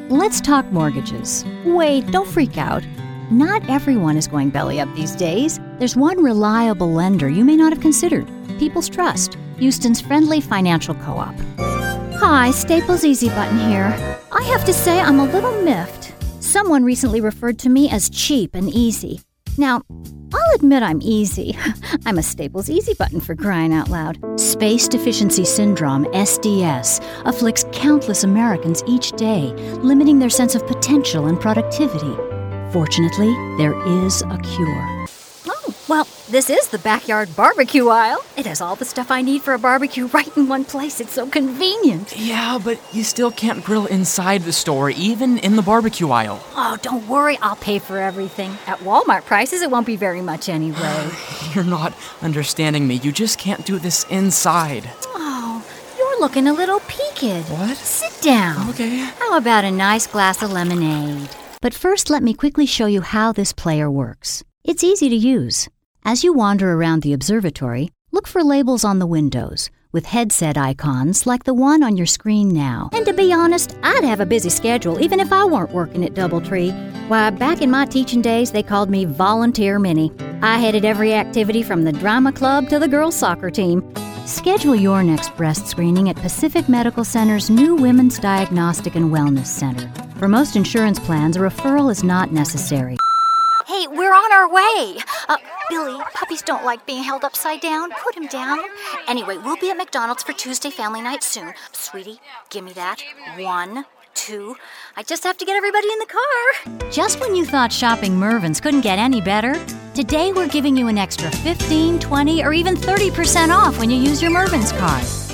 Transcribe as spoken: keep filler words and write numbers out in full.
Let's talk mortgages. Wait, don't freak out. Not everyone is going belly up these days. There's one reliable lender you may not have considered. People's Trust, Houston's friendly financial co-op. Hi, Staples Easy Button here. I have to say I'm a little miffed. Someone recently referred to me as cheap and easy. Now, I'll admit I'm easy. I'm a Staples Easy Button for crying out loud. Space Deficiency Syndrome, S D S, afflicts countless Americans each day, limiting their sense of potential and productivity. Fortunately, there is a cure. Oh, well, this is the backyard barbecue aisle. It has all the stuff I need for a barbecue right in one place. It's so convenient. Yeah, but you still can't grill inside the store, even in the barbecue aisle. Oh, don't worry. I'll pay for everything. At Walmart prices, it won't be very much anyway. You're not understanding me. You just can't do this inside. Oh, you're looking a little peaked. What? Sit down. Okay. How about a nice glass of lemonade? But first, let me quickly show you how this player works. It's easy to use. As you wander around the observatory, look for labels on the windows with headset icons like the one on your screen now. And to be honest, I'd have a busy schedule even if I weren't working at DoubleTree. Why, back in my teaching days, they called me Volunteer Minnie. I headed every activity from the drama club to the girls' soccer team. Schedule your next breast screening at Pacific Medical Center's new Women's Diagnostic and Wellness Center. For most insurance plans, a referral is not necessary. Hey, we're on our way. Uh, Billy, puppies don't like being held upside down. Put him down. Anyway, we'll be at McDonald's for Tuesday family night soon. Sweetie, give me that. One, two. I just have to get everybody in the car. Just when you thought shopping Mervyn's couldn't get any better, today we're giving you an extra fifteen, twenty, or even thirty percent off when you use your Mervyn's card.